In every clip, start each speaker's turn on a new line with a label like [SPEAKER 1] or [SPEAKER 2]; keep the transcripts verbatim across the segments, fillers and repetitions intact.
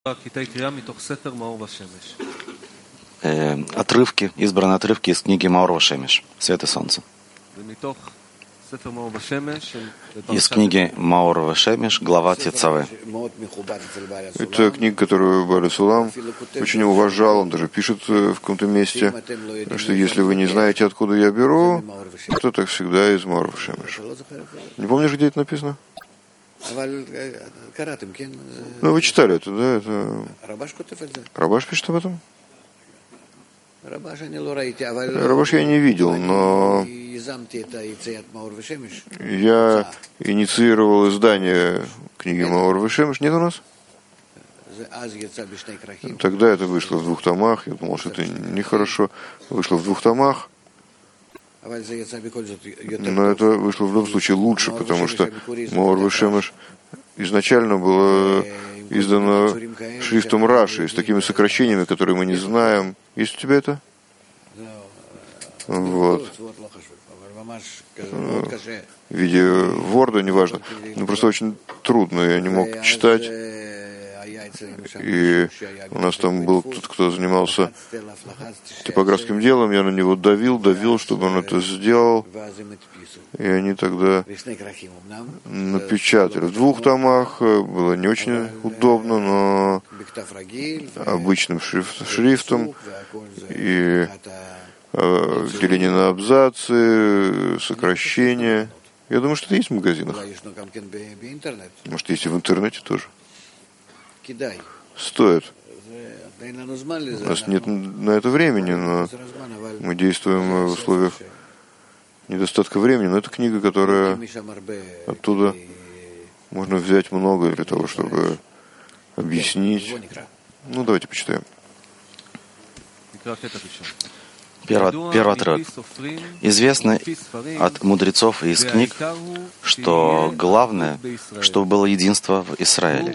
[SPEAKER 1] Э, отрывки, избранные отрывки из книги Маор ва-Шемеш «Свет и солнце». Из книги Маор ва-Шемеш, глава Тецаве.
[SPEAKER 2] Это книга, которую Бааль Сулам очень уважал. Он даже пишет в каком-то месте, что если вы не знаете, откуда я беру, то так всегда из Маор ва-Шемеш. Не помнишь, где это написано? Ну, вы читали это, да? Это... Рабаш пишет об этом? Рабаш я не видел, но я инициировал издание книги Маор ва-Шемеш. Нет у нас? Тогда это вышло в двух томах. Я думал, что это нехорошо. Вышло в двух томах. Но это вышло в любом случае лучше, потому что Маор ва-Шемеш изначально было издано шрифтом Раши, с такими сокращениями, которые мы не знаем. Есть у тебя это? Вот. В виде Ворда, неважно. Но просто очень трудно, я не мог читать. И у нас там был тот, кто занимался типографским делом, я на него давил, давил, чтобы он это сделал. И они тогда напечатали. В двух томах было не очень удобно, но обычным шрифт, шрифтом. И э, деление на абзацы, сокращения. Я думаю, что это есть в магазинах. Может, есть и в интернете тоже. Стоит. У нас нет на это времени, но мы действуем в условиях недостатка времени. Но это книга, которая оттуда можно взять много для того, чтобы объяснить. Ну, давайте почитаем.
[SPEAKER 1] Первый, первый отрывок. Известно от мудрецов и из книг, что главное, чтобы было единство в Израиле.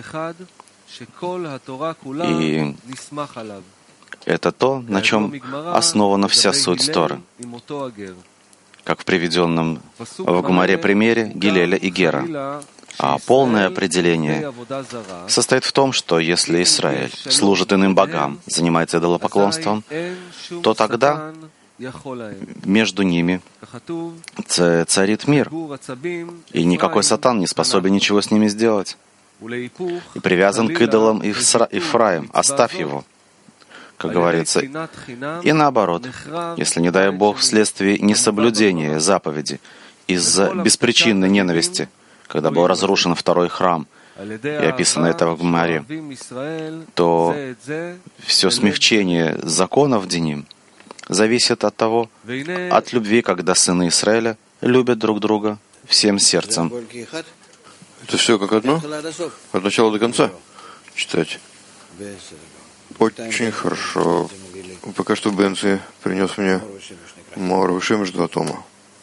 [SPEAKER 1] И это то, на чем основана вся суть Торы. Как в приведенном в Гемаре примере Гилеля и Гера. А полное определение состоит в том, что если Израиль служит иным богам, занимается идолопоклонством, то тогда между ними царит мир, и никакой сатан не способен ничего с ними сделать. И привязан к идолам Ифраим, оставь его, как говорится. И наоборот, если, не дай Бог, вследствие несоблюдения заповеди, из-за беспричинной ненависти, когда был разрушен второй храм, и описано это в Гемаре, то все смягчение законов Диним зависит от того, от любви, когда сыны Израиля любят друг друга всем сердцем.
[SPEAKER 2] Это все как одно? От начала до конца читать? Очень хорошо. Пока что Бенци принес мне Маор ва-Шемеш два тома.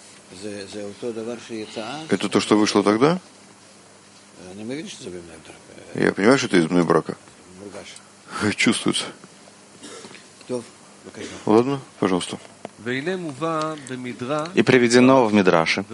[SPEAKER 2] Это то, что вышло тогда? Я понимаю, что это из Бней Брака. Чувствуется. Ладно, пожалуйста.
[SPEAKER 1] И приведено в Мидраше,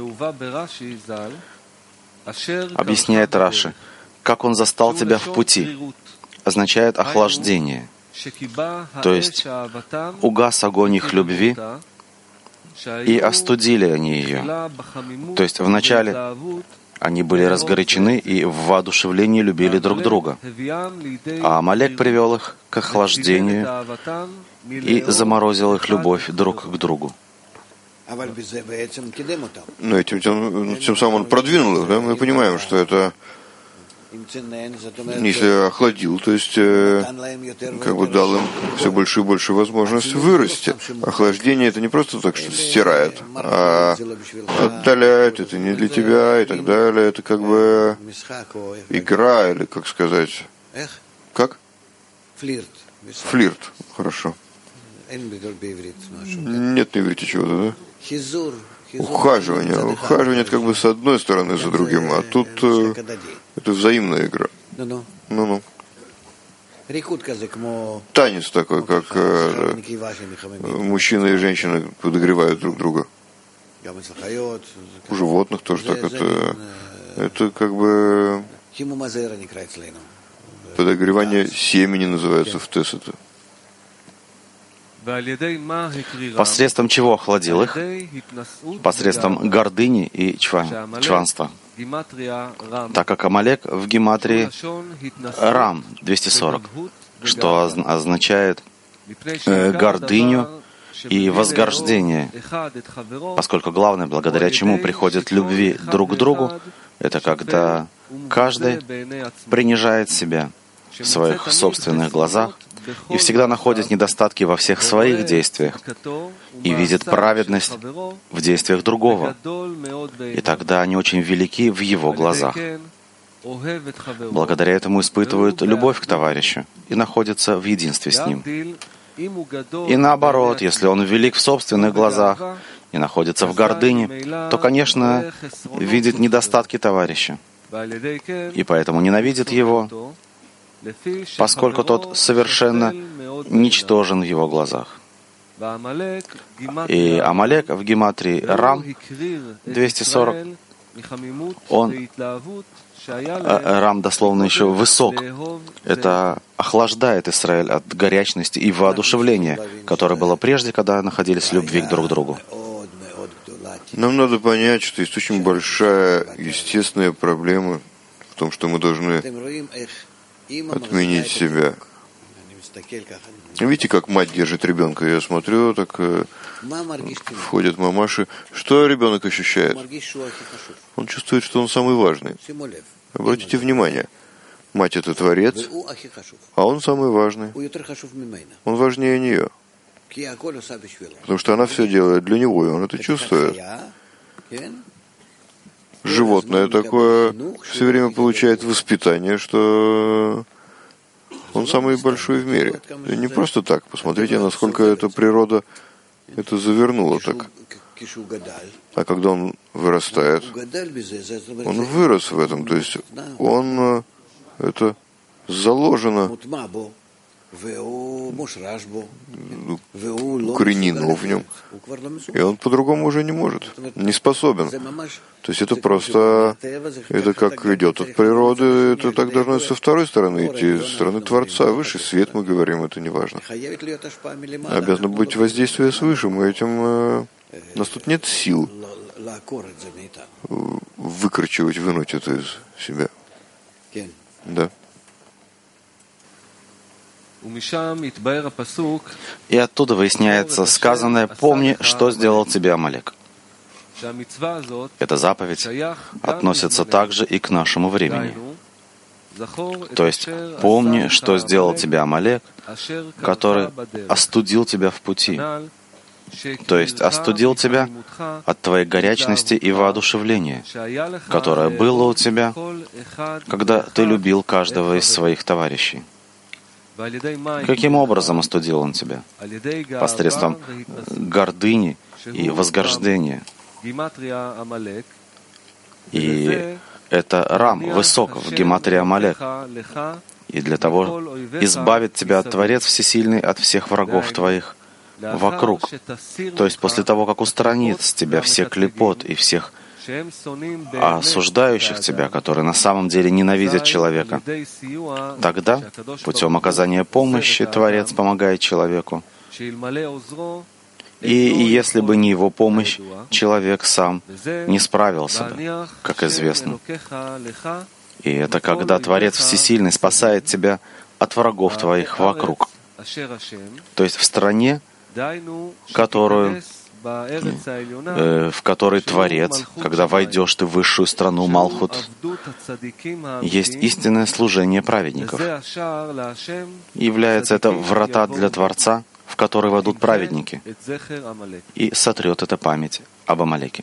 [SPEAKER 1] объясняет Раши, как он застал тебя в пути, означает охлаждение. То есть угас огонь их любви, и остудили они ее. То есть вначале они были разгорячены и в воодушевлении любили друг друга. А Амалек привел их к охлаждению и заморозил их любовь друг к другу.
[SPEAKER 2] Но этим тем, тем самым он продвинул их, да? Мы понимаем, что это, если охладил, то есть э, как бы дал им все больше и больше возможность вырасти. Охлаждение — это не просто так, что стирает, а отдаляет, это не для тебя и так далее. Это как бы игра, или как сказать? Как? Флирт. Хорошо. Нет на иврите чего-то, да? Ухаживание. Ухаживание — это как бы с одной стороны за другим, а тут э, это взаимная игра. Ну-ну. Танец такой, как э, мужчина и женщина подогревают друг друга. У животных тоже так. Это, это как бы Подогревание семени называется в Тес это.
[SPEAKER 1] Посредством чего охладил их? Посредством гордыни и чван, чванства. Так как Амалек в гематрии Рам двести сорок, что означает э, гордыню и возгождение, поскольку главное, благодаря чему приходит любви друг к другу, это когда каждый принижает себя в своих собственных глазах и всегда находит недостатки во всех своих действиях и видит праведность в действиях другого. И тогда они очень велики в его глазах. Благодаря этому испытывают любовь к товарищу и находятся в единстве с ним. И наоборот, если он велик в собственных глазах и находится в гордыне, то, конечно, видит недостатки товарища. И поэтому ненавидит его, поскольку тот совершенно ничтожен в его глазах. И Амалек в гематрии Рам двести сорок, он, Рам дословно еще высок, это охлаждает Израиль от горячности и воодушевления, которое было прежде, когда находились в любви друг к другу.
[SPEAKER 2] Нам надо понять, что есть очень большая естественная проблема в том, что мы должны отменить себя. Видите, как мать держит ребенка? Я смотрю, так э, входят мамаши. Что ребенок ощущает? Он чувствует, что он самый важный. Обратите внимание, мать — это творец, а он самый важный. Он важнее нее. Потому что она все делает для него, и он это чувствует. Животное такое все время получает воспитание, что он самый большой в мире. И не просто так. Посмотрите, насколько эта природа это завернула так. А когда он вырастает, он вырос в этом. То есть он это заложено, укоренено в нем. И он по-другому уже не может, не способен. То есть это просто, это как идет от природы, это так должно и со второй стороны идти, со стороны Творца. Высший свет, мы говорим, это не важно. Обязано быть воздействие свыше, мы этим, у нас тут нет сил выкручивать, вынуть это из себя. Да.
[SPEAKER 1] И оттуда выясняется сказанное: «Помни, что сделал тебе Амалек». Эта заповедь относится также и к нашему времени. То есть, помни, что сделал тебе Амалек, который остудил тебя в пути. То есть, остудил тебя от твоей горячности и воодушевления, которое было у тебя, когда ты любил каждого из своих товарищей. Каким образом остудил он тебя? Посредством гордыни и возгождения. И это Рам, высок в гематрии Амалек. И для того избавит тебя Творец Всесильный от всех врагов твоих вокруг. То есть после того, как устранит с тебя все клепот и всех осуждающих тебя, которые на самом деле ненавидят человека, тогда путем оказания помощи Творец помогает человеку. И если бы не его помощь, человек сам не справился бы, как известно. И это когда Творец Всесильный спасает тебя от врагов твоих вокруг. То есть в стране, которую в которой Творец, когда войдешь ты в высшую страну Малхут, есть истинное служение праведников. Является это врата для Творца, в который войдут праведники, и сотрет это память об Амалеке.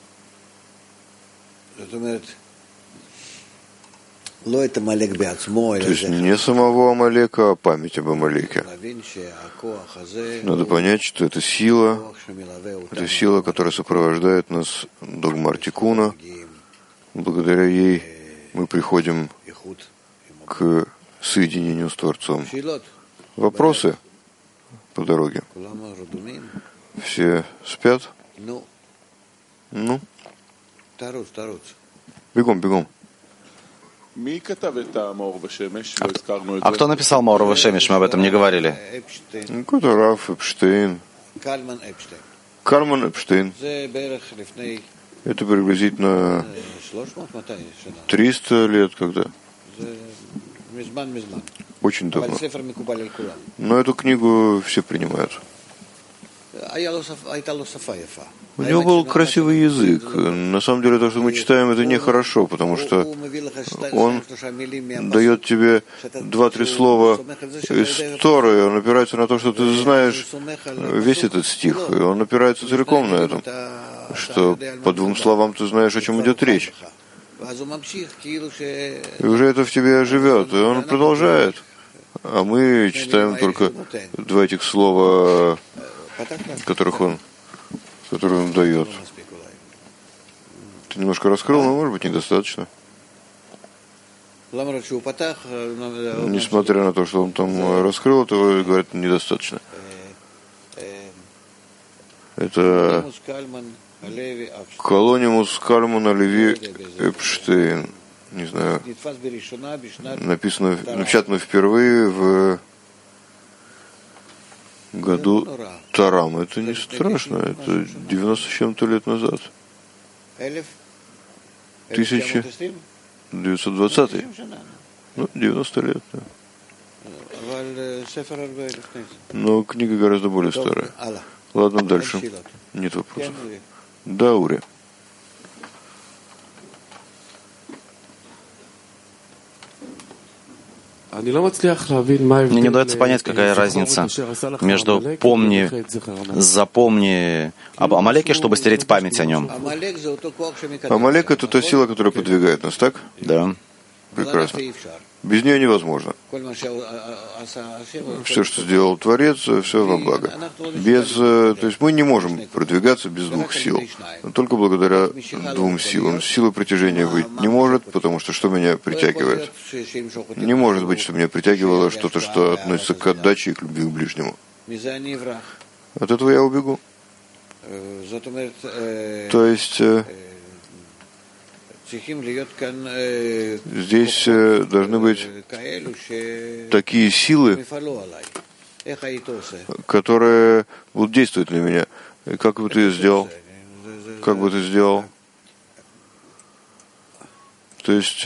[SPEAKER 2] То есть не самого Амалека, а память об Амалеке. Надо понять, что это сила, это сила, которая сопровождает нас до Гмар Тикуна. Благодаря ей мы приходим к соединению с Творцом. Вопросы по дороге? Все спят? Ну? Бегом, бегом.
[SPEAKER 1] А кто написал Маор Вешемеш? Мы об этом не говорили.
[SPEAKER 2] Какой-то Раф Эпштейн. Кальман Эпштейн. Это приблизительно триста лет когда. Очень давно. Но эту книгу все принимают. У него был красивый язык. На самом деле, то, что мы читаем, это нехорошо, потому что он дает тебе два-три слова из Торы, он опирается на то, что ты знаешь весь этот стих, и он опирается целиком на этом, что по двум словам ты знаешь, о чем идет речь. И уже это в тебе живет, и он продолжает. А мы читаем только два этих слова, которых он, которые он дает. Ты немножко раскрыл, но, может быть, недостаточно. Несмотря на то, что он там раскрыл, это, говорят, недостаточно. Это Колонимус Кальман Леви Эпштейн. Не знаю. Написано, напечатано впервые в году Тарам. Это не страшно, это девяносто с чем-то лет назад. тысяча девятьсот двадцатый. Ну, девяносто лет, да. Но книга гораздо более старая. Ладно, дальше. Нет вопросов. Да, Ури.
[SPEAKER 1] Мне не удается понять, какая разница между «помни», «запомни» об Амалеке, чтобы стереть память о нем.
[SPEAKER 2] Амалек — это та сила, которая подвигает нас, так?
[SPEAKER 1] Да.
[SPEAKER 2] Прекрасно. Без нее невозможно. Все, что сделал Творец, все во благо. Без, то есть мы не можем продвигаться без двух сил. Только благодаря двум силам. Сила притяжения быть не может, потому что что меня притягивает? Не может быть, что меня притягивало что-то, что относится к отдаче и к любви к ближнему. От этого я убегу. То есть здесь должны быть такие силы, которые будут действовать на меня. И как бы ты сделал? Как бы ты сделал? То есть,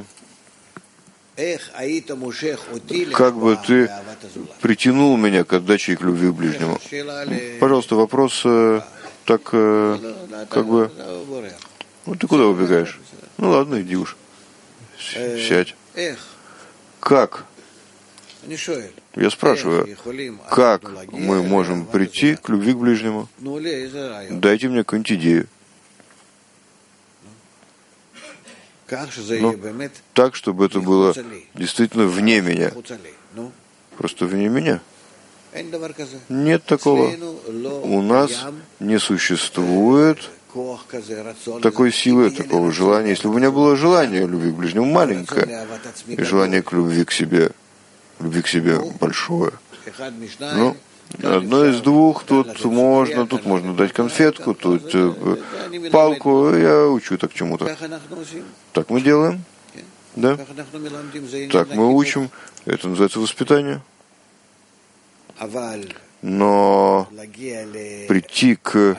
[SPEAKER 2] как бы ты притянул меня к отдаче и к любви к ближнему? Пожалуйста, вопрос так, как бы... Ну, ты куда убегаешь? Ну, ладно, иди уж. Сядь. Как? Я спрашиваю, как мы можем прийти к любви к ближнему? Дайте мне какую-нибудь идею. Ну, так, чтобы это было действительно вне меня. Просто вне меня. Нет такого. У нас не существует такой силы, такого желания. Если бы у меня было желание любви к ближнему маленькое, и желание к любви к себе, любви к себе большое, ну, одно из двух, тут можно, тут можно дать конфетку, тут э, палку, я учу так чему-то. Так мы делаем, да? Так мы учим, это называется воспитание. Но прийти к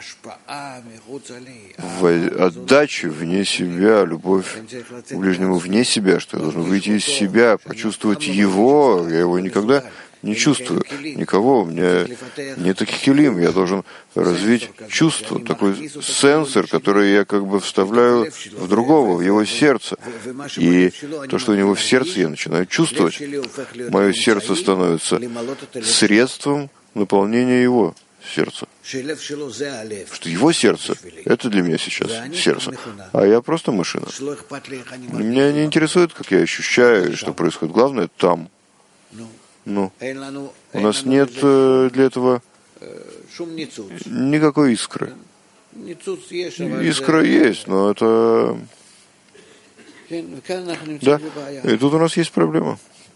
[SPEAKER 2] отдаче вне себя, любовь к ближнему вне себя, что я должен выйти из себя, почувствовать его, я его никогда не чувствую, никого, у меня нет таких килим, я должен развить чувство, такой сенсор, который я как бы вставляю в другого, в его сердце. И то, что у него в сердце, я начинаю чувствовать. Мое сердце становится средством наполнение его сердца. Что его сердце — это для меня сейчас сердце. А я просто машина. Меня не интересует, как я ощущаю, что происходит. Главное — там. Ну, у нас нет для этого никакой искры. Искра есть, но это... Да, и тут у нас есть проблема.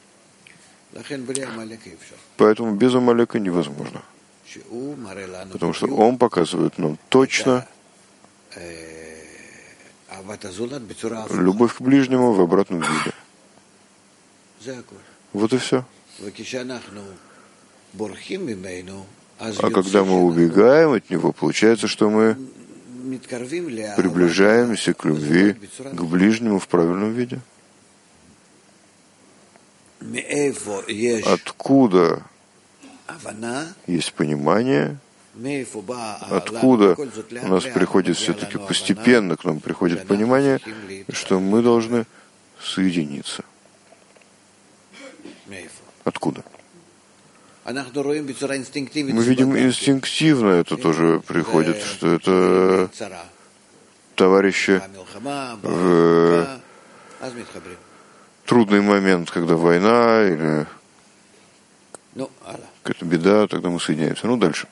[SPEAKER 2] Поэтому без Амалека невозможно. Потому что он показывает нам точно любовь к ближнему в обратном виде. Вот и все. А когда мы убегаем от него, получается, что мы приближаемся к любви, к ближнему в правильном виде. Откуда есть понимание, откуда у нас приходит все-таки постепенно, к нам приходит понимание, что мы должны соединиться. Откуда? Мы видим инстинктивно, это тоже приходит, что это товарищи в трудный момент, когда война или какая-то беда, тогда мы соединяемся. Ну, дальше.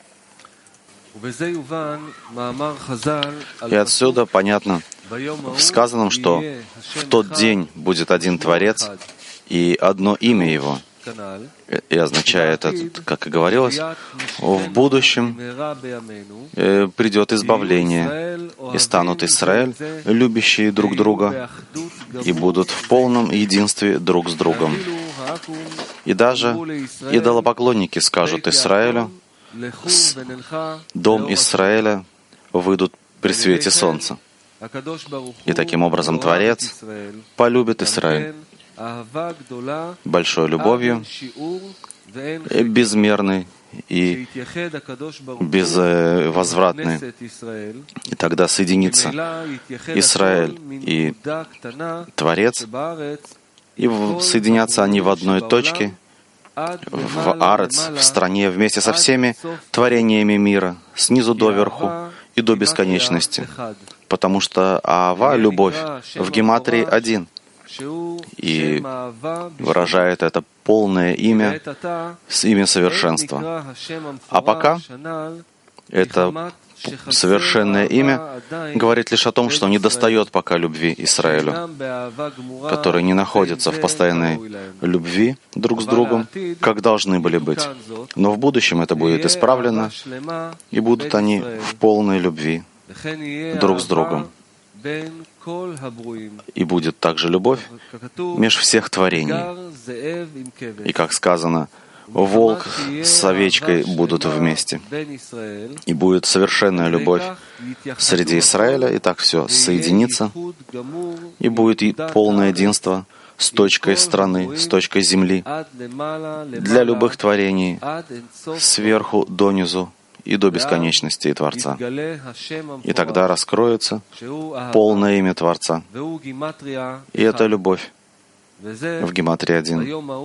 [SPEAKER 1] И отсюда понятно в сказанном, что в тот день будет один Творец и одно имя Его. И означает это, как и говорилось, в будущем придет избавление, и станут Израиль, любящие друг друга, и будут в полном единстве друг с другом. И даже идолопоклонники скажут Израилю: «С дом Израиля выйдут при свете солнца». И таким образом Творец полюбит Израиль большой любовью, безмерной и безвозвратной. И тогда соединится Израиль и Творец, и соединятся они в одной точке, в Арец, в стране, вместе со всеми творениями мира, снизу до верху и до бесконечности. Потому что Аава, любовь, в гематрии один. И выражает это полное имя, имя совершенства. А пока это совершенное имя говорит лишь о том, что недостает пока любви Израилю, которые не находятся в постоянной любви друг с другом, как должны были быть. Но в будущем это будет исправлено, и будут они в полной любви друг с другом. И будет также любовь меж всех творений. И как сказано, волк с овечкой будут вместе. И будет совершенная любовь среди Израиля, и так все соединится, и будет и полное единство с точкой страны, с точкой земли, для любых творений, сверху донизу и до бесконечности и Творца. И тогда раскроется полное имя Творца. И это любовь. В гематрии один.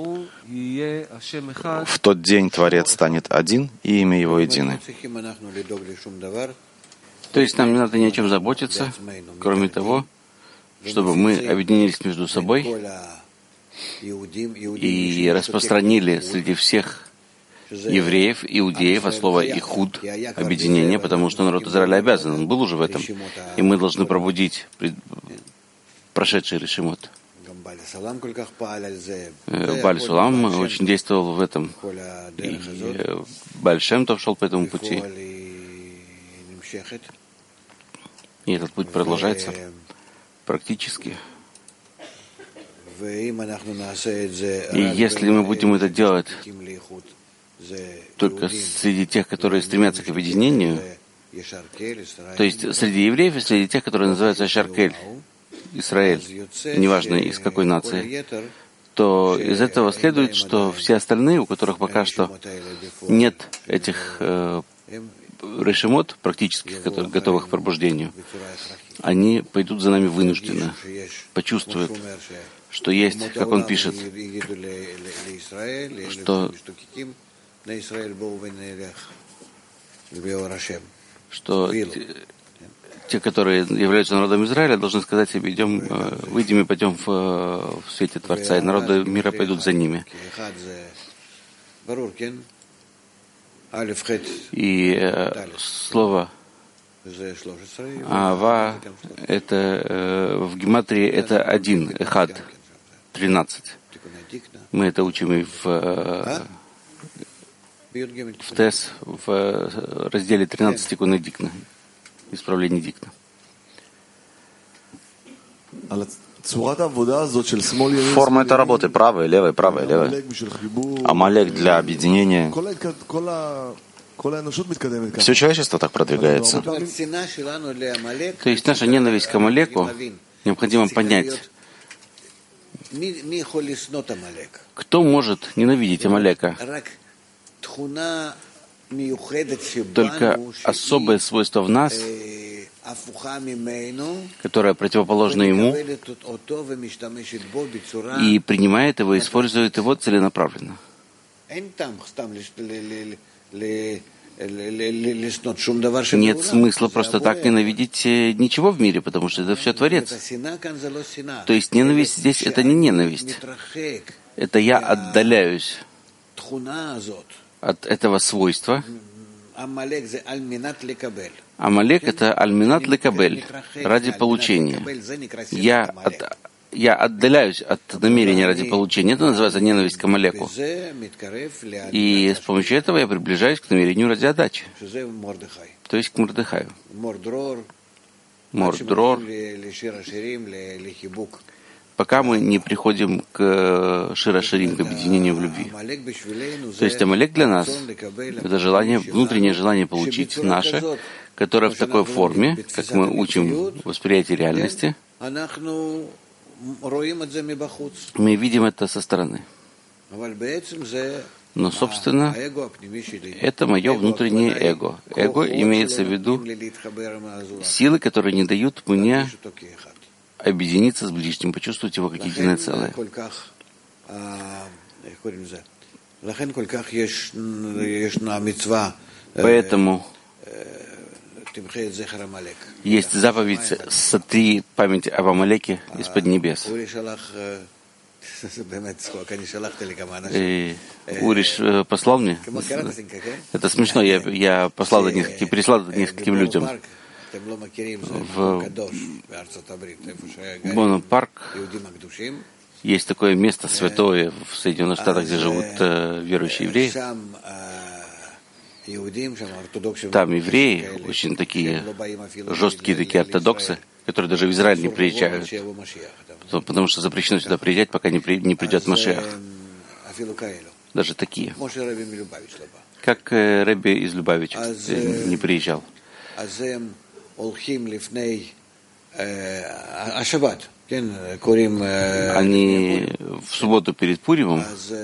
[SPEAKER 1] В тот день Творец станет один, и имя Его единое.
[SPEAKER 3] То есть нам не надо ни о чем заботиться, кроме того, чтобы мы объединились между собой и распространили среди всех евреев, иудеев от слова «ихуд» — объединение, потому что народ Израиля обязан, он был уже в этом, и мы должны пробудить прошедший решимот. Бааль Сулам очень действовал в этом, и Бааль Шем Тов шел по этому пути, и этот путь продолжается практически. И если мы будем это делать только среди тех, которые стремятся к объединению, то есть среди евреев и среди тех, которые называются Шаркель, Израиль, неважно из какой нации, то из этого следует, что все остальные, у которых пока что нет этих э, решимот практических, которые готовы к пробуждению, они пойдут за нами вынужденно, почувствуют, что есть, как он пишет, что что те, которые являются народом Израиля, должны сказать себе: идем, выйдем и пойдем в, в свете Творца, и народы мира пойдут за ними. И э, слово Ава это э, в гематрии это один, эхад, тринадцать. Мы это учим и в э, в Тес, в разделе тринадцать иконы Дикна, исправление Дикна.
[SPEAKER 1] Форма этой работы правая, левая, правая, левая. Амалек для объединения. Все человечество так продвигается.
[SPEAKER 3] То есть наша ненависть к Амалеку необходимо понять. Кто может ненавидеть Амалека? Только особое свойство в нас, которое противоположно ему, и принимает его, использует его целенаправленно. Нет смысла просто так ненавидеть ничего в мире, потому что это все Творец. То есть ненависть здесь — это не ненависть. Это я отдаляюсь от этого свойства. Амалек — это альминат лекабель, ради получения. Я, от, я отдаляюсь от намерения ради получения. Это называется ненависть к Амалеку. И с помощью этого я приближаюсь к намерению ради отдачи. То есть к Мордехаю. Мордрор. Пока мы не приходим к Шира-Ширим, к объединению в любви. То есть Амалек для нас — это желание, внутреннее желание получить наше, которое в такой форме, как мы учим восприятие реальности, мы видим это со стороны. Но, собственно, это мое внутреннее эго. Эго имеется в виду силы, которые не дают мне объединиться с ближним, почувствовать его как единое целое. Поэтому есть заповедь «Сотри память об Амалеке из-под небес». И Уриш послал мне. Это смешно. Я, я послал это нескольким, переслал это нескольким людям. В Боно-парк есть такое место святое в Соединенных Штатах, где живут э, верующие евреи. Там евреи, очень такие жесткие такие ортодоксы, которые даже в Израиль не приезжают, потому что запрещено сюда приезжать, пока не, при, не придет Машиах. Даже такие. Как э, Ребби из Любавича не приезжал. Они в субботу перед Пуримом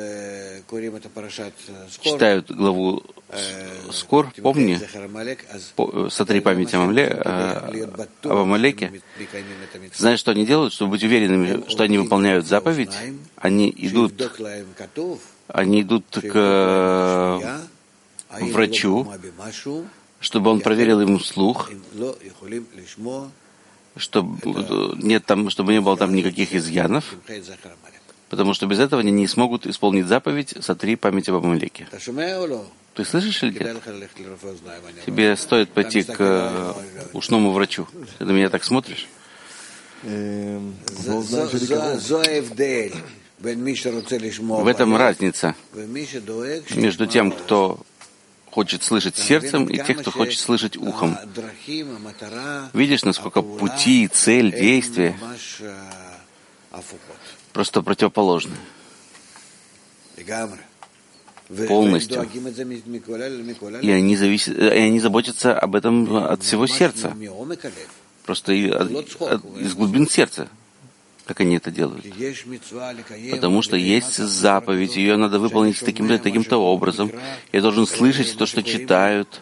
[SPEAKER 3] читают главу Скор, помни, сотри память об Амалеке. Знаешь, что они делают? Чтобы быть уверенными, что они выполняют заповедь, они идут, они идут к врачу, чтобы он проверил ему слух, чтобы, нет там, чтобы не было там никаких изъянов, потому что без этого они не смогут исполнить заповедь «Сотри память об Амалеке». Ты слышишь или нет? Тебе стоит пойти к ушному врачу. Ты на меня так смотришь? В этом разница между тем, кто хочет слышать сердцем, и тех, кто хочет слышать ухом. Видишь, насколько пути, цель, действия просто противоположны. Полностью. И они, зависят, и они заботятся об этом от всего сердца. Просто и от, от, из глубин сердца, как они это делают. Потому что есть заповедь, ее надо выполнить таким-то, таким-то образом. Я должен слышать то, что читают.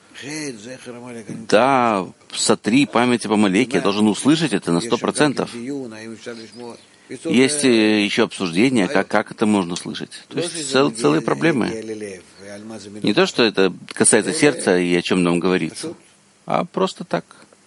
[SPEAKER 3] Да, сотри память об Амалеке, я должен услышать это на сто процентов. Есть еще обсуждение, как, как это можно слышать. То есть цел, целые проблемы. Не то, что это касается сердца и о чем нам говорится, а просто так.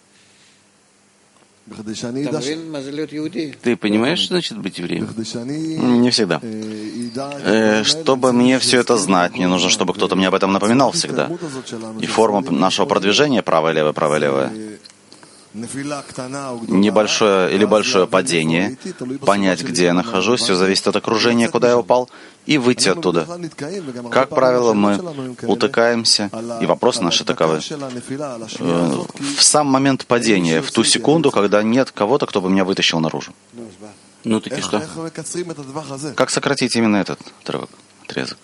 [SPEAKER 3] Ты понимаешь, что значит быть евреем?
[SPEAKER 1] Не всегда. Э, чтобы мне все это знать, мне нужно, чтобы кто-то мне об этом напоминал всегда. И форма нашего продвижения правая-левая, правая-левая. небольшое или большое падение, понять, где я нахожусь, все зависит от окружения, куда я упал, и выйти оттуда. Как правило, мы утыкаемся, и вопросы наши таковы. В сам момент падения, в ту секунду, когда нет кого-то, кто бы меня вытащил наружу.
[SPEAKER 3] Ну так и что?
[SPEAKER 1] Как сократить именно этот отрывок, отрезок?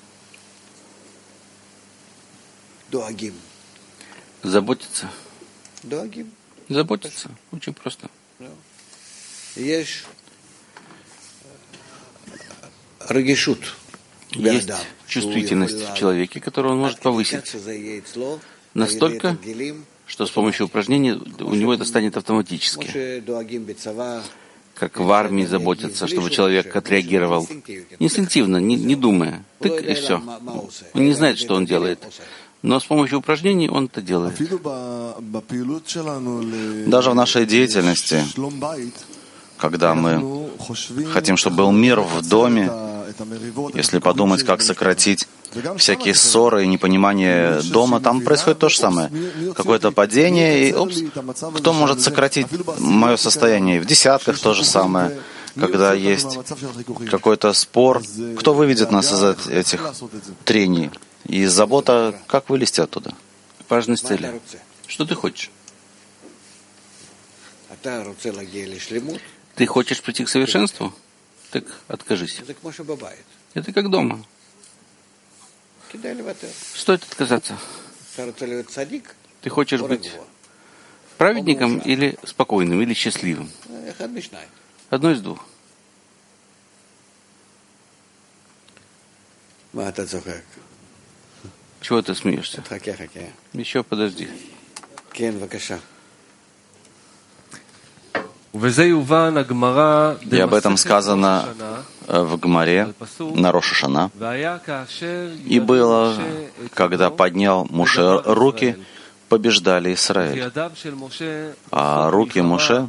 [SPEAKER 3] Заботиться. Заботиться. Очень просто.
[SPEAKER 4] Есть
[SPEAKER 3] чувствительность в человеке, которую он может повысить настолько, что с помощью упражнений у него это станет автоматически. Как в армии заботятся, чтобы человек отреагировал инстинктивно, не, не думая. Тык, и все. Он не знает, что он делает. Но с помощью упражнений он это делает.
[SPEAKER 1] Даже в нашей деятельности, когда мы хотим, чтобы был мир в доме, если подумать, как сократить всякие ссоры и непонимание дома, там происходит то же самое. Какое-то падение, и упс, кто может сократить мое состояние? В десятках то же самое. Когда есть какой-то спор, кто выведет нас из этих трений? И забота, как вылезти оттуда?
[SPEAKER 3] Важность цели. Что ты хочешь? Ты хочешь прийти к совершенству? Так откажись. Это как дома. Стоит отказаться. Ты хочешь быть праведником или спокойным, или счастливым? Одно из двух. Чего ты смеешься? Еще подожди.
[SPEAKER 1] И об этом сказано в Гмаре на Рош ха-Шана. И было, когда поднял Моше руки, побеждали Израиль. А руки Моше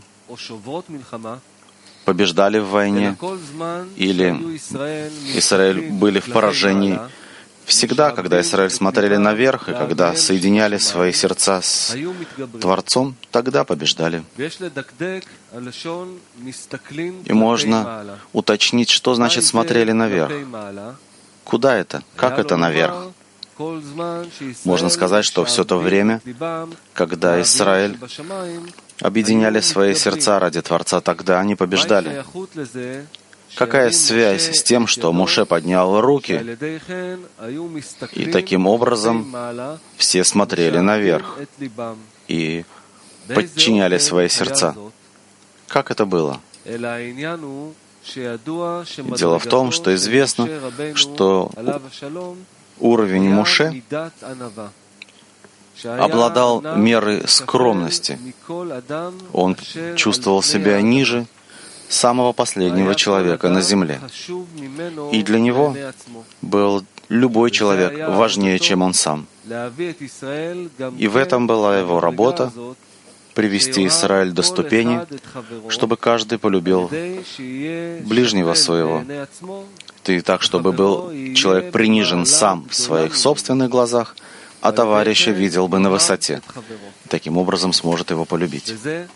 [SPEAKER 1] побеждали в войне, или Израиль были в поражении. Всегда, когда Израиль смотрели наверх, и когда соединяли свои сердца с Творцом, тогда побеждали. И можно уточнить, что значит смотрели наверх. Куда это? Как это наверх? Можно сказать, что все то время, когда Израиль объединяли свои сердца ради Творца, тогда они побеждали. Какая связь с тем, что Моше поднял руки, и таким образом все смотрели наверх и подчиняли свои сердца? Как это было? Дело в том, что известно, что уровень Моше обладал мерой скромности. Он чувствовал себя ниже самого последнего человека на земле. И для него был любой человек важнее, чем он сам. И в этом была его работа — привести Израиль до ступени, чтобы каждый полюбил ближнего своего. И так, чтобы был человек принижен сам в своих собственных глазах, а товарища видел бы на высоте. Таким образом сможет его полюбить.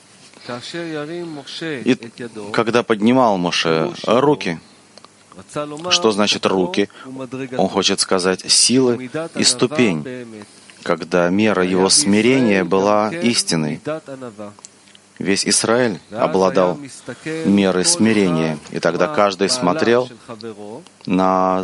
[SPEAKER 1] И когда поднимал Моше руки, что значит руки? Он хочет сказать силы и ступень, когда мера его смирения была истинной. Весь Израиль обладал мерой смирения, и тогда каждый смотрел на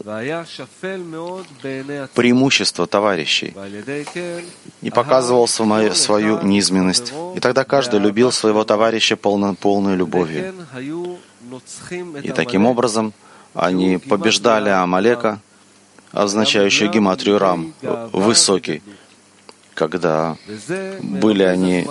[SPEAKER 1] преимущество товарищей и показывал свою, свою низменность. И тогда каждый любил своего товарища полно, полной любовью. И таким образом они побеждали Амалека, означающую гематрию Рам, высокий, когда были они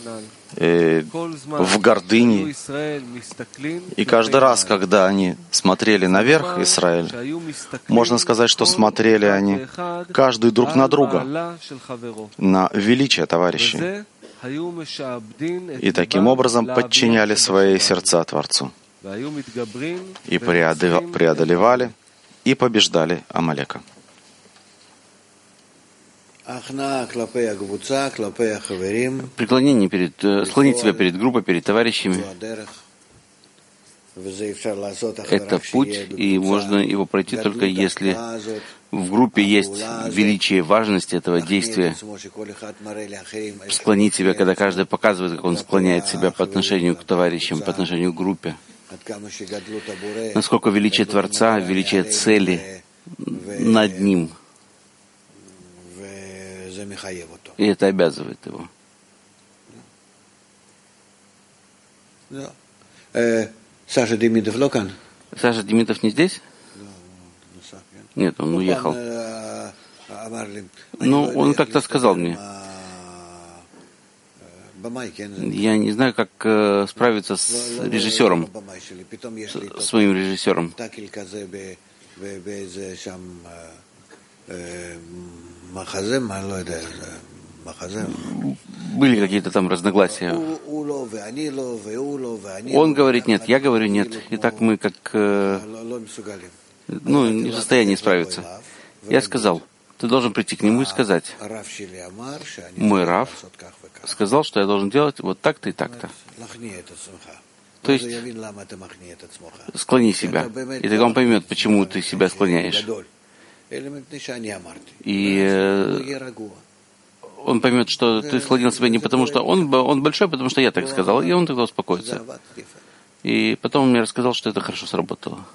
[SPEAKER 1] в гордыне. И каждый раз, когда они смотрели наверх, Израиль, можно сказать, что смотрели они каждый друг на друга, на величие товарищей. И таким образом подчиняли свои сердца Творцу. И преодолевали, и побеждали Амалека.
[SPEAKER 3] Преклонение перед, склонить себя перед группой, перед товарищами. Это путь, и можно его пройти только если в группе есть величие важности этого действия. Склонить себя, когда каждый показывает, как он склоняет себя по отношению к товарищам, по отношению к группе. Насколько величие Творца, величие цели над ним. И это обязывает его.
[SPEAKER 4] Саша Демидов локан?
[SPEAKER 3] Саша Демидов не здесь? Нет, он уехал. Ну, он как-то сказал мне. Я не знаю, как э, справиться с режиссером, с своим режиссером. Были какие-то там разногласия. Он говорит нет, я говорю нет. И так мы как э, ну, не в состоянии справиться. Я сказал, ты должен прийти к нему и сказать, мой Рав сказал, что я должен делать вот так-то и так-то. То есть склони себя. И тогда он поймет, почему ты себя склоняешь. И э, он поймет, что ты склонил себя не потому, что он, он большой, потому что я так сказал, и он тогда успокоится. И потом он мне рассказал, что это хорошо сработало.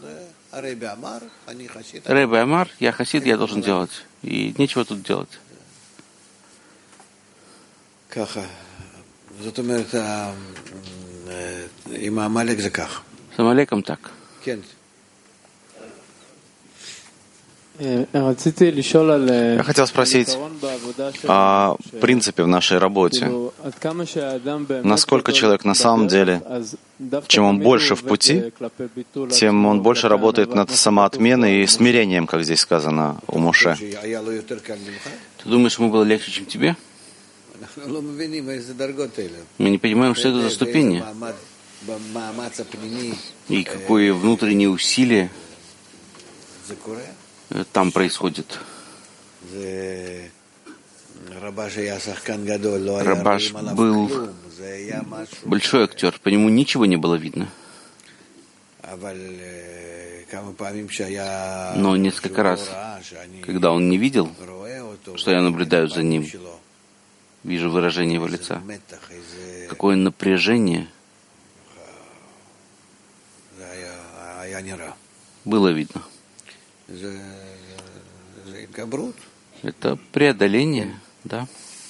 [SPEAKER 3] Ребе Амар, я хасид, я должен делать. И нечего тут делать. С Амалеком так.
[SPEAKER 1] Я хотел спросить о принципе в нашей работе. Насколько человек на самом деле, чем он больше в пути, тем он больше работает над самоотменой и смирением, как здесь сказано у Моше.
[SPEAKER 3] Ты думаешь, ему было легче, чем тебе? Мы не понимаем, что это за ступени. И какое внутреннее усилие там происходит. Рабаш был большой актер, по нему ничего не было видно. Но несколько раз, когда он не видел, что я наблюдаю за ним, вижу выражение его лица, какое напряжение было видно. Это преодоление, да.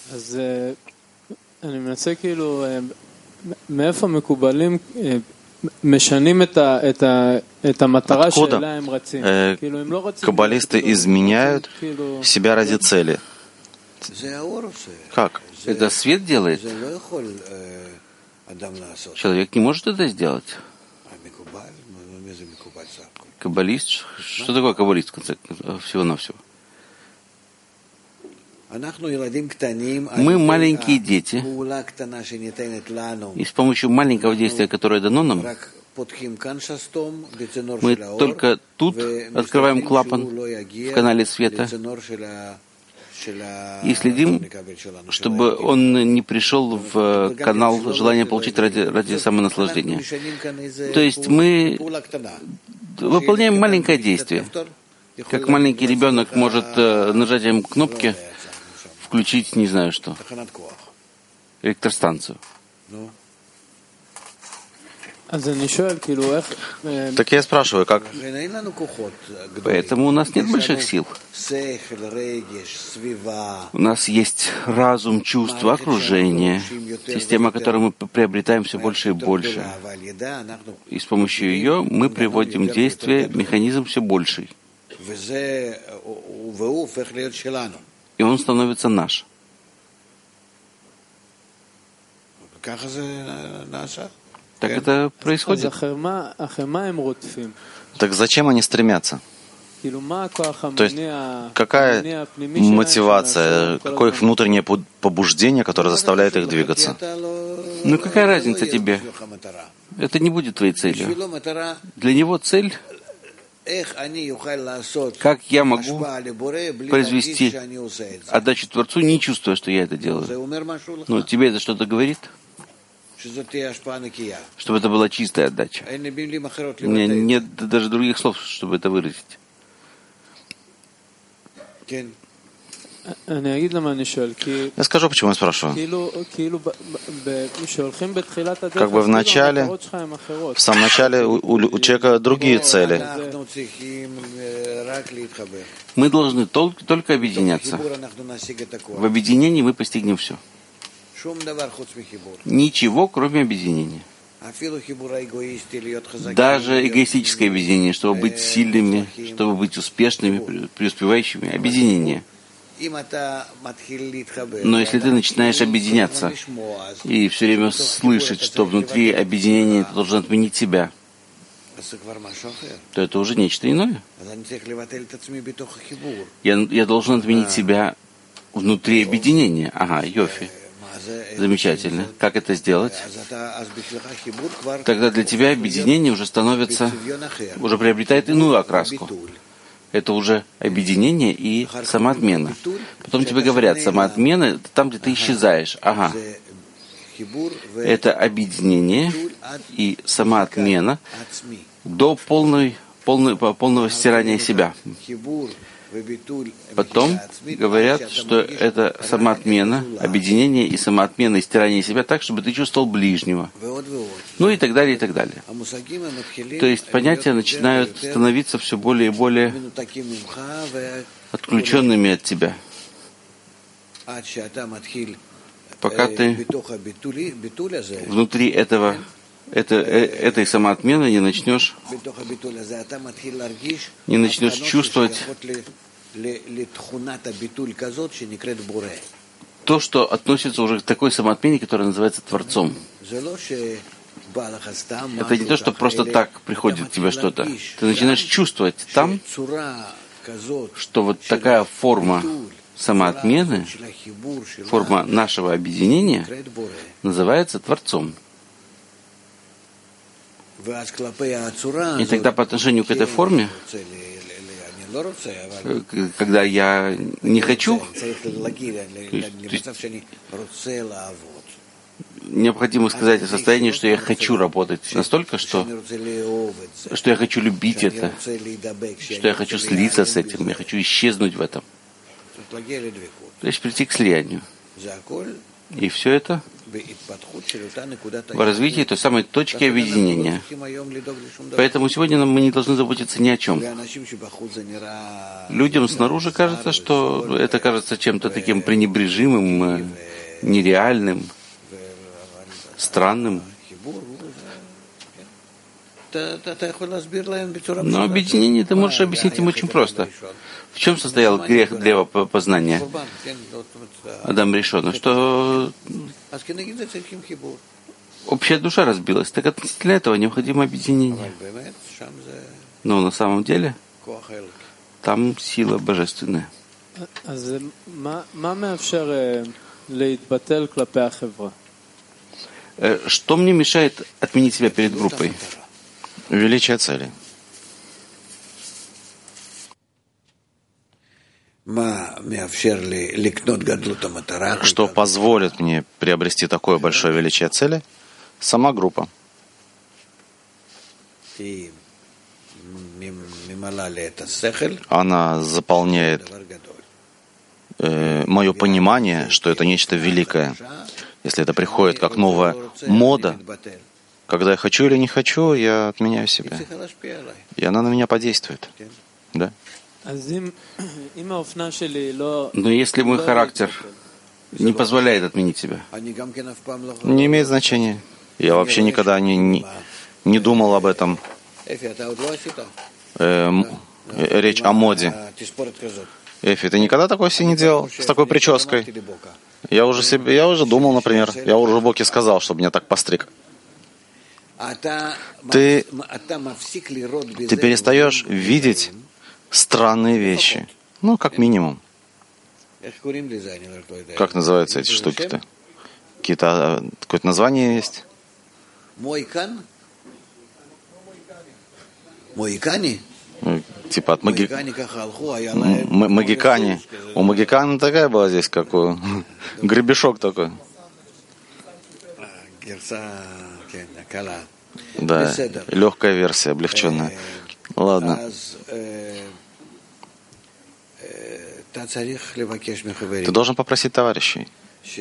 [SPEAKER 3] Откуда э, каббалисты изменяют себя ради цели? Как? Это свет делает? Человек не может это сделать. Каббалист? Что такое каббалист, в конце всего-навсего? Мы маленькие дети, и с помощью маленького действия, которое дано нам, мы только тут открываем клапан в канале света и следим, чтобы он не пришел в канал желания получить ради, ради самонаслаждения. То есть мы выполняем маленькое действие. Как маленький ребенок может э, нажатием кнопки включить, не знаю что, электростанцию.
[SPEAKER 1] Так я спрашиваю, как?
[SPEAKER 3] Поэтому у нас нет больших сил. У нас есть разум, чувство, окружение, система, которую мы приобретаем все больше и больше. И с помощью ее мы приводим в действие механизм все больший. И он становится наш. Так это происходит.
[SPEAKER 1] Так зачем они стремятся? То есть какая мотивация, какое их внутреннее побуждение, которое заставляет их двигаться?
[SPEAKER 3] Ну какая разница тебе? Это не будет твоей целью. Для него цель Как я могу произвести отдачу Творцу, не чувствуя, что я это делаю? Ну, тебе это что-то говорит? Чтобы это была чистая отдача. У меня нет даже других слов, чтобы это выразить.
[SPEAKER 1] Я скажу, почему я спрашиваю. Как бы в начале, в самом начале у, у человека другие цели.
[SPEAKER 3] Мы должны только, только объединяться. В объединении мы постигнем все. Ничего, кроме объединения. Даже эгоистическое объединение, чтобы быть сильными, чтобы быть успешными, преуспевающими. Объединение. Но если ты начинаешь объединяться и все время слышать, что внутри объединения ты должен отменить себя, то это уже нечто иное. Я, я должен отменить себя внутри объединения. Ага, Йофи. Замечательно. Как это сделать? Тогда для тебя объединение уже становится, уже приобретает иную окраску. Это уже объединение и самоотмена. Потом тебе говорят, самоотмена — это там, где ты исчезаешь. Ага. Это объединение и самоотмена до полной, полной, полного стирания себя. Потом говорят, что это самоотмена, объединение и самоотмена и стирание себя так, чтобы ты чувствовал ближнего. Ну и так далее, и так далее. То есть понятия начинают становиться все более и более отключенными от тебя. Пока ты внутри этого Это, этой самоотмены не начнешь, не начнешь чувствовать то, что относится уже к такой самоотмене, которая называется Творцом. Это не то, что просто так приходит к тебе что-то. Ты начинаешь чувствовать там, что вот такая форма самоотмены, форма нашего объединения называется Творцом. И тогда по отношению к этой форме, когда я не хочу, необходимо сказать о состоянии, что я хочу работать настолько, что, что я хочу любить это, что я хочу слиться с этим, я хочу исчезнуть в этом. То есть прийти к слиянию. И все это в развитии той самой точки объединения. Поэтому сегодня мы не должны заботиться ни о чем. Людям снаружи кажется, что это кажется чем-то таким пренебрежимым, нереальным, странным. Но объединение ты можешь объяснить им очень просто. В чем состоял грех древа познания Адам Ришона? Что общая душа разбилась. Так относительно этого необходимо объединение. Но на самом деле там сила божественная. Что мне мешает отменить себя перед группой?
[SPEAKER 1] Величие цели. Что позволит мне приобрести такое большое величие цели? Сама группа. Она заполняет э, мое понимание, что это нечто великое. Если это приходит как новая мода, когда я хочу или не хочу, я отменяю себя. И она на меня подействует. Да?
[SPEAKER 3] Но если мой характер не позволяет отменить себя,
[SPEAKER 1] не имеет значения. Я вообще никогда не, не, не думал об этом. Э, речь о моде. Эфи, ты никогда такое себе не делал? С такой прической? Я уже, себе, я уже думал, например, я уже Боке сказал, чтобы меня так постриг. Ты, ты перестаешь видеть странные вещи. Ну, как минимум. Как называются эти штуки-то? Какие-то, какое-то название есть? Типа от маги... магикане. У магикана такая была здесь, как у гребешок такой. Да, легкая версия, облегченная. Ладно. Ты должен попросить товарищей,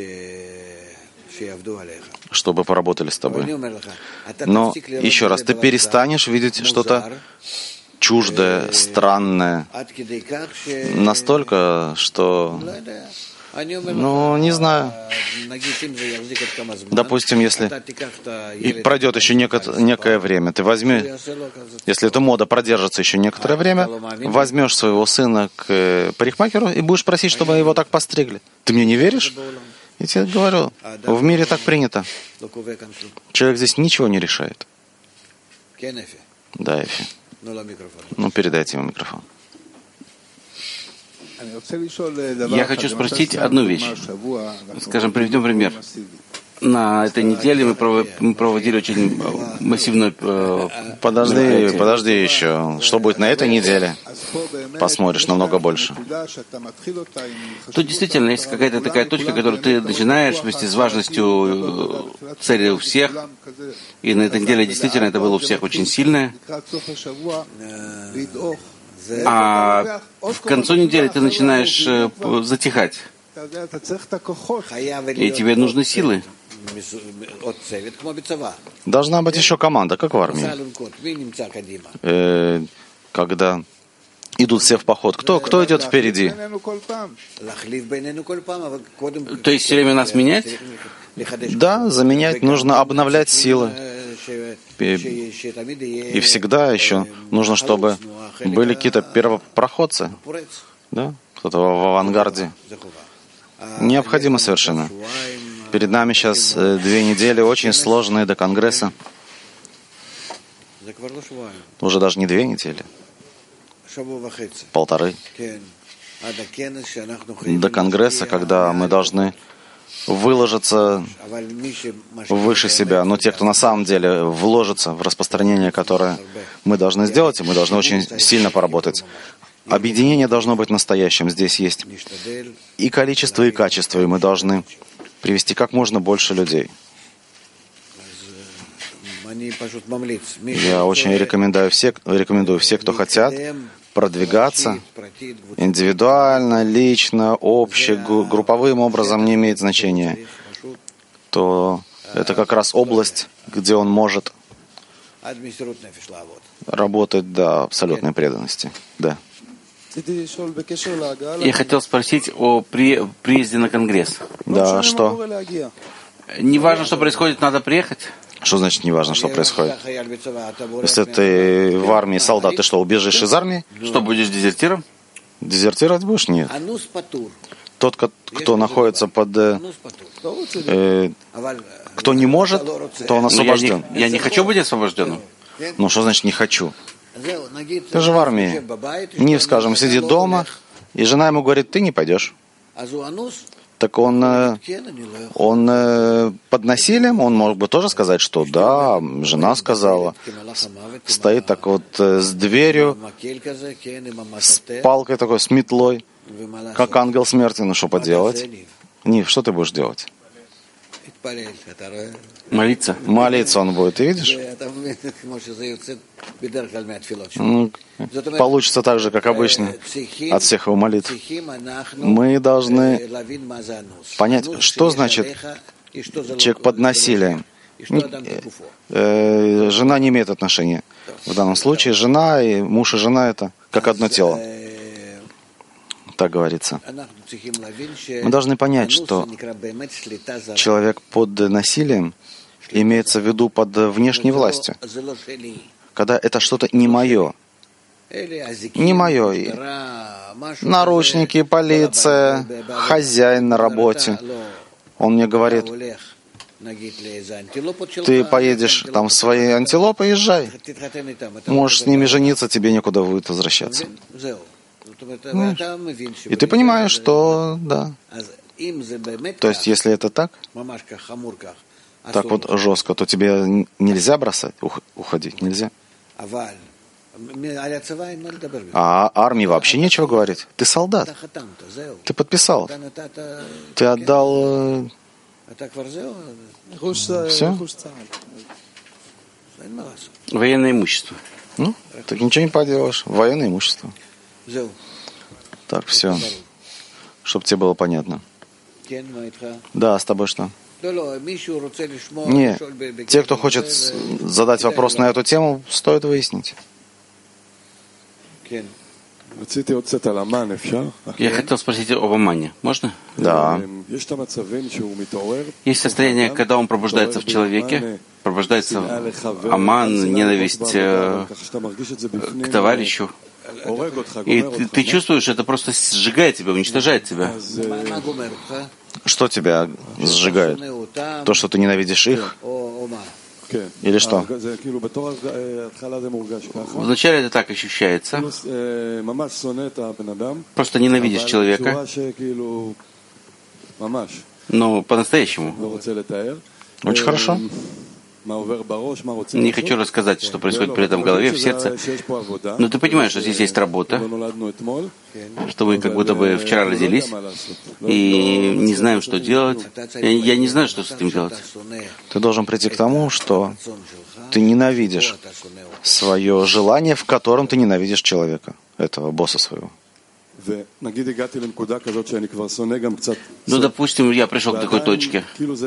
[SPEAKER 1] чтобы поработали с тобой. Но еще раз, ты перестанешь видеть что-то чуждое, странное, настолько, что, ну, не знаю. Допустим, если и пройдет еще неко- некое время, ты возьми, если эта мода продержится еще некоторое время, возьмешь своего сына к парикмахеру и будешь просить, чтобы его так постригли. Ты мне не веришь? Я тебе говорю, в мире так принято. Человек здесь ничего не решает. Да, Эфи. Ну, передайте ему микрофон.
[SPEAKER 3] Я хочу спросить одну вещь. Скажем, приведем пример. На этой неделе мы проводили очень массивную...
[SPEAKER 1] Подожди, подожди еще. Что будет на этой неделе? Посмотришь намного больше.
[SPEAKER 3] Тут действительно есть какая-то такая точка, которую ты начинаешь вместе с важностью цели у всех. И на этой неделе действительно это было у всех очень сильное. А к концу недели ты начинаешь затихать. И тебе нужны силы.
[SPEAKER 1] Должна быть еще команда, как в армии. Э, когда идут все в поход, кто, кто идет впереди?
[SPEAKER 3] То есть все время нас менять?
[SPEAKER 1] Да, заменять нужно, обновлять силы. И, и всегда еще нужно, чтобы были какие-то первопроходцы, да, кто-то в авангарде. Необходимо совершенно. Перед нами сейчас две недели, очень сложные до Конгресса. Уже даже не две недели. Полторы. До Конгресса, когда мы должны выложиться выше себя. Но те, кто на самом деле вложится в распространение, которое мы должны сделать, мы должны очень сильно поработать. Объединение должно быть настоящим. Здесь есть и количество, и качество, и мы должны привести как можно больше людей. Я очень рекомендую всех, рекомендую всех, кто хотят продвигаться индивидуально, лично, обще, групповым образом, не имеет значения, то это как раз область, где он может работать до абсолютной преданности. Да.
[SPEAKER 3] Я хотел спросить о при... приезде на Конгресс.
[SPEAKER 1] Да, что?
[SPEAKER 3] Не важно, что происходит, надо приехать?
[SPEAKER 1] Что значит не важно, что происходит? Если ты в армии солдат, ты что, убежишь из армии?
[SPEAKER 3] Что, будешь дезертиром?
[SPEAKER 1] Дезертировать будешь? Нет. Тот, кто находится под... Э, кто не может, то он освобожден.
[SPEAKER 3] Я не, я не хочу быть освобожденным.
[SPEAKER 1] Ну, что значит не хочу? Ты же в армии. Нив, скажем, сидит дома, и жена ему говорит, ты не пойдешь. Так он, он под насилием, он мог бы тоже сказать, что да, жена сказала. Стоит так вот с дверью, с палкой такой, с метлой, как ангел смерти. Ну что поделать? Нив, что ты будешь делать?
[SPEAKER 3] Молиться.
[SPEAKER 1] Молиться он будет, ты видишь? Ну, получится так же, как обычно, от всех его молитв. Мы должны понять, что значит человек под насилием. Жена не имеет отношения. В данном случае жена и муж и жена — это как одно тело. Так говорится. Мы должны понять, что человек под насилием имеется в виду под внешней властью. Когда это что-то не мое. Не мое. И наручники, полиция, хозяин на работе. Он мне говорит, ты поедешь там в свои антилопы, езжай. Можешь с ними жениться, тебе некуда будет возвращаться. И ты понимаешь, что да. То есть, если это так, так вот жестко, то тебе нельзя бросать, уходить нельзя. А армии вообще нечего говорить. Ты солдат. Ты подписал. Ты отдал... Все?
[SPEAKER 3] Военное имущество.
[SPEAKER 1] Ну, так ничего не поделаешь. Военное имущество. Так, все. Чтобы тебе было понятно. Да, с тобой что? Не, те, кто хочет задать вопрос на эту тему, стоит выяснить.
[SPEAKER 3] Я хотел спросить об Амане. Можно?
[SPEAKER 1] Да.
[SPEAKER 3] Есть состояние, когда он пробуждается в человеке, пробуждается Аман, ненависть э, к товарищу. И ты, ты чувствуешь, это просто сжигает тебя, уничтожает тебя.
[SPEAKER 1] Что тебя сжигает? То, что ты ненавидишь их? Или что?
[SPEAKER 3] Вначале это так ощущается. Просто ненавидишь человека. Но по-настоящему.
[SPEAKER 1] Очень хорошо.
[SPEAKER 3] Не хочу рассказать, что происходит при этом в голове, в сердце. Но ты понимаешь, что здесь есть работа, что мы как будто бы вчера родились и не знаем, что делать. Я, я не знаю, что с этим делать.
[SPEAKER 1] Ты должен прийти к тому, что ты ненавидишь свое желание, в котором ты ненавидишь человека, этого босса своего.
[SPEAKER 3] Ну, допустим, я пришел к такой точке.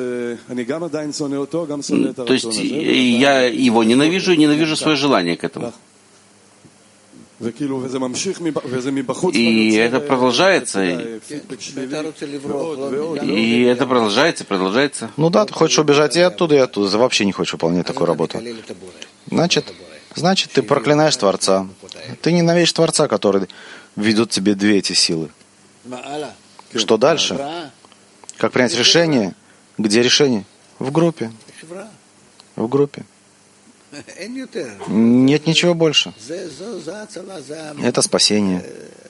[SPEAKER 3] То есть я его ненавижу и ненавижу свое желание к этому. И это продолжается. И это продолжается, продолжается.
[SPEAKER 1] Ну да, ты хочешь убежать и оттуда, и оттуда. Ты вообще не хочешь выполнять такую работу. Значит, значит, ты проклинаешь Творца. Ты ненавидишь Творца, который ведут тебе две эти силы. Что дальше? Как принять решение? Где решение? В группе. В группе. Нет ничего больше. Это спасение.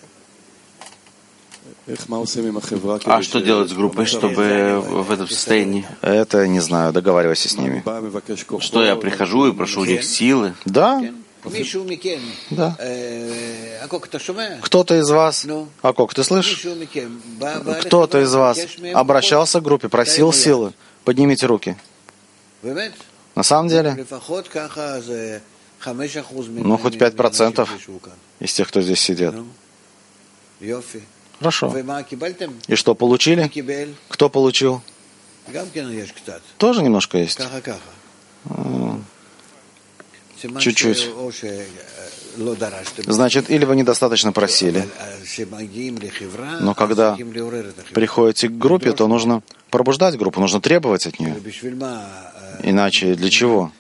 [SPEAKER 3] А что делать с группой, чтобы в этом состоянии?
[SPEAKER 1] Это не знаю, договаривайся с ними.
[SPEAKER 3] Что я прихожу и прошу у них силы?
[SPEAKER 1] Да. Да. Кто-то из вас, а как ты слышишь? Кто-то из вас обращался к группе, просил силы. Поднимите руки. На самом деле, ну, хоть пять процентов из тех, кто здесь сидит. Хорошо. И что, получили? Кто получил? Тоже немножко есть. Чуть-чуть. Значит, или вы недостаточно просили. Но когда приходите к группе, то нужно пробуждать группу, нужно требовать от нее. Иначе для чего?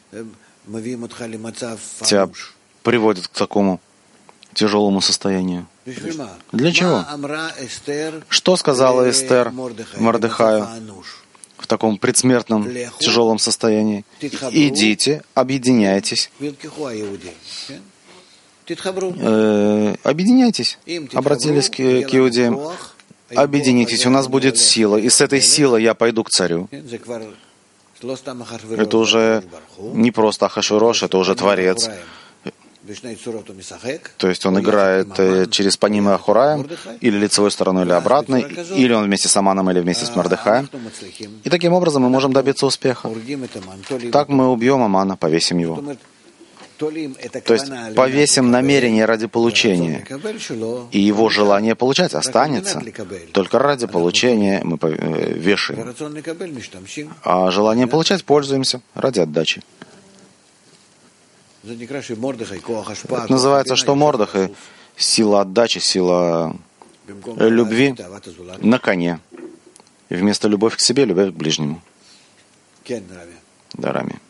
[SPEAKER 1] Тебя приводят к такому тяжелому состоянию. Для чего? Что сказала Эстер Мордехаю в таком предсмертном тяжелом состоянии? Идите, объединяйтесь. Э, объединяйтесь. Обратились к, к иудеям. Объединитесь, у нас будет сила. И с этой силой я пойду к царю. Это уже не просто Ахашвирош, это уже Творец. То есть он играет через Паним и Ахураем, или лицевой стороной, или обратно, или он вместе с Аманом, или вместе с Мордехаем. И таким образом мы можем добиться успеха. Так мы убьем Амана, повесим его. То есть повесим намерение ради получения, и его желание получать останется. Только ради получения мы вешаем. А желание получать пользуемся ради отдачи. Это называется, что Мордехай — сила отдачи, сила любви на коне. И вместо любовь к себе — любовь к ближнему. Да, Рами.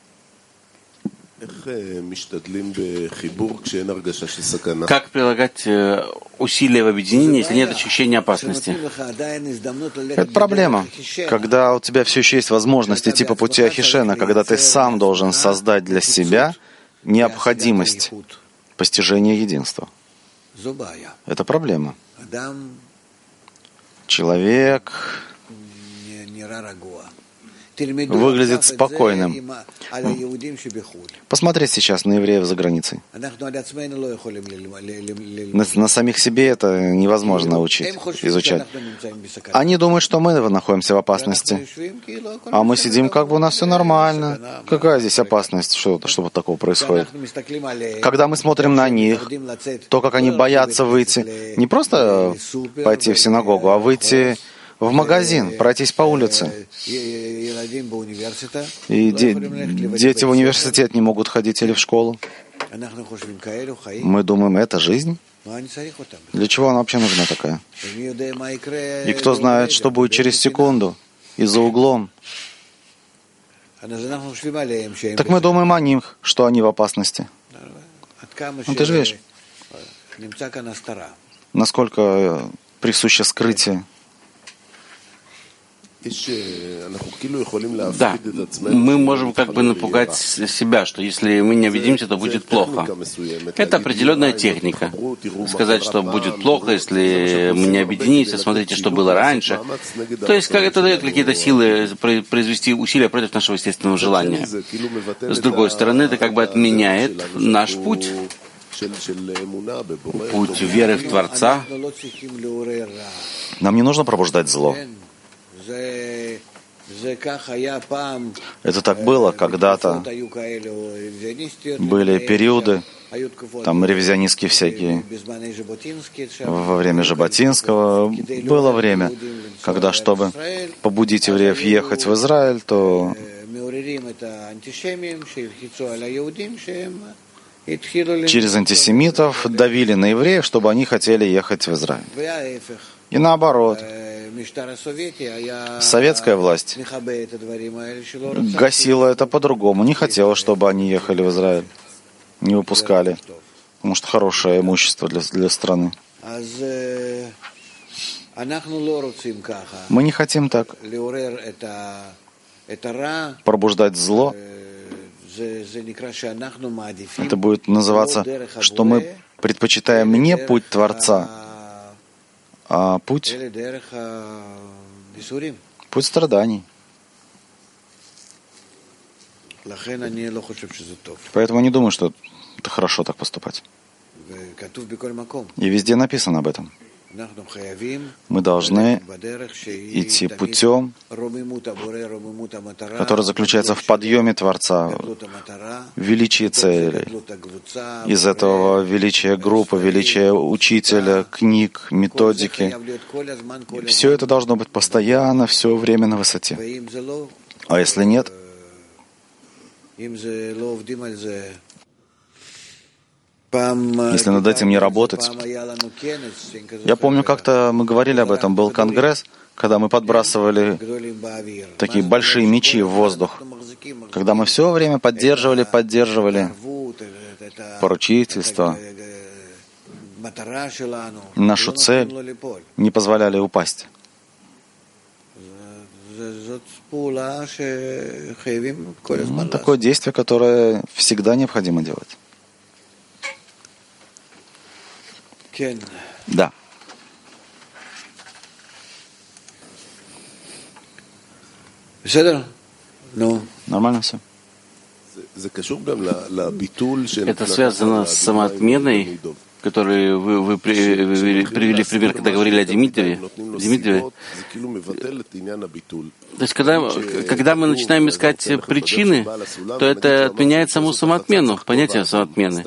[SPEAKER 3] Как прилагать усилия в объединении, если нет ощущения опасности?
[SPEAKER 1] Это проблема. Когда у тебя все еще есть возможность идти по пути Ахишена, когда ты сам должен создать для себя необходимость постижения единства. Это проблема. Человек выглядит спокойным. Посмотреть сейчас на евреев за границей. На, на самих себе это невозможно учить, изучать. Они думают, что мы находимся в опасности, а мы сидим, как бы у нас все нормально. Какая здесь опасность, что, что вот такого происходит? Когда мы смотрим на них, то, как они боятся выйти, не просто пойти в синагогу, а выйти в магазин, пройтись по улице. И де- дети в университет не могут ходить или в школу. Мы думаем, это жизнь? Для чего она вообще нужна такая? И кто знает, что будет через секунду и за углом? Так мы думаем о них, что они в опасности. Ну, ты же видишь, насколько присуще скрытие.
[SPEAKER 3] Да, мы можем как бы напугать себя, что если мы не объединимся, то будет плохо. Это определенная техника. Сказать, что будет плохо, если мы не объединимся, смотрите, что было раньше. То есть как это дает какие-то силы произвести усилия против нашего естественного желания. С другой стороны, это как бы отменяет наш путь. Путь веры в Творца.
[SPEAKER 1] Нам не нужно пробуждать зло. Это так было когда-то. Были периоды, там ревизионистские всякие. Во время Жаботинского было время, когда, чтобы побудить евреев ехать в Израиль, то через антисемитов давили на евреев, чтобы они хотели ехать в Израиль. И наоборот. Советская власть гасила это по-другому, не хотела, чтобы они ехали в Израиль, не выпускали, потому что хорошее имущество для, для страны. Мы не хотим так пробуждать зло. Это будет называться, что мы предпочитаем не путь Творца, а путь, путь страданий. Поэтому я не думаю, что это хорошо так поступать. И везде написано об этом. Мы должны идти путем, который заключается в подъеме Творца, в величии цели. Из этого величия группы, величия учителя, книг, методики. Все это должно быть постоянно, все время на высоте. А если нет, если над этим не работать. Я помню, как-то мы говорили об этом, был конгресс, когда мы подбрасывали такие большие мячи в воздух, когда мы все время поддерживали, поддерживали поручительство, нашу цель, не позволяли упасть. Ну, такое действие, которое всегда необходимо делать. Да. Нормально все.
[SPEAKER 3] Это связано с самоотменой, которую вы, вы привели, привели в пример, когда говорили о Димитрове. Димитрове. То есть, когда, когда мы начинаем искать причины, то это отменяет саму самоотмену, понятие самоотмены.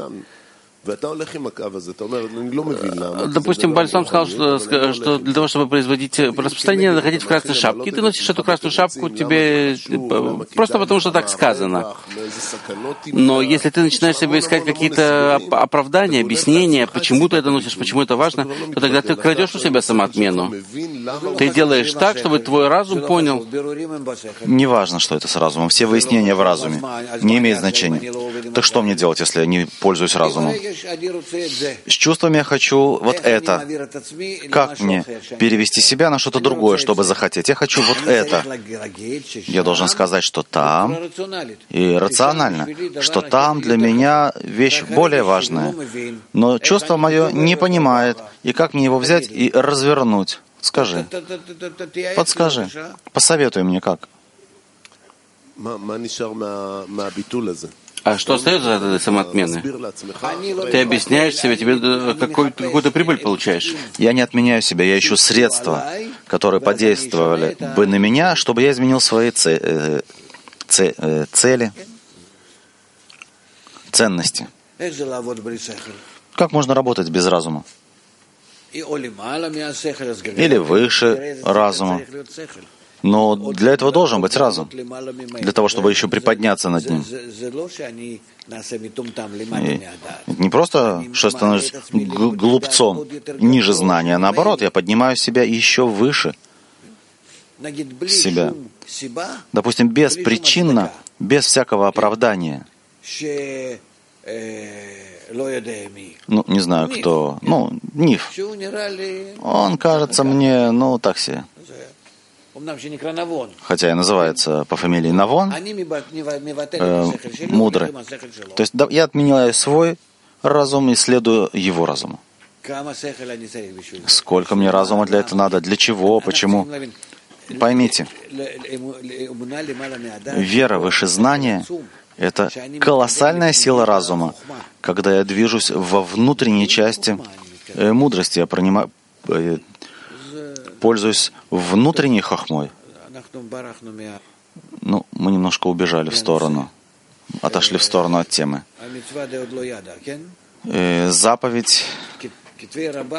[SPEAKER 3] Допустим, Бальсам сказал, что, что для того, чтобы производить распространение, надо ходить в красной шапке. И ты носишь эту красную шапку тебе просто потому, что так сказано. Но если ты начинаешь себе искать какие-то оправдания, объяснения, почему ты это носишь, почему это важно, то тогда ты крадешь у себя самоотмену. Ты делаешь так, чтобы твой разум понял.
[SPEAKER 1] Не важно, что это с разумом. Все выяснения в разуме. Не имеет значения. Так что мне делать, если я не пользуюсь разумом? С чувствами я хочу вот это. Как мне перевести себя на что-то другое, чтобы захотеть? Я хочу вот это. Я должен сказать, что там, и рационально, что там для меня вещь более важная. Но чувство мое не понимает. И как мне его взять и развернуть? Скажи. Подскажи. Посоветуй мне как.
[SPEAKER 3] А что остается от этой самоотмены? Ты объясняешь себе, тебе какую-то, какую-то прибыль получаешь.
[SPEAKER 1] Я не отменяю себя, я ищу средства, которые подействовали бы на меня, чтобы я изменил свои цели, цели ценности. Как можно работать без разума? Или выше разума. Но для этого должен быть разум, для того, чтобы еще приподняться над ним. И не просто, что я становлюсь глупцом ниже знания, а наоборот, я поднимаю себя еще выше себя. Допустим, беспричинно, без всякого оправдания. Ну, не знаю, кто. Ну, Ниф. Он кажется мне, ну, так себе. Хотя и называется по фамилии Навон, э, мудрый. То есть да, я отменяю свой разум и следую его разуму. Сколько мне разума для этого надо? Для чего? Почему? Поймите, вера выше знания — это колоссальная сила разума. Когда я движусь во внутренней части э, мудрости, я принимаю, э, пользуюсь внутренней хохмой. Ну, мы немножко убежали в сторону, отошли в сторону от темы. Э, заповедь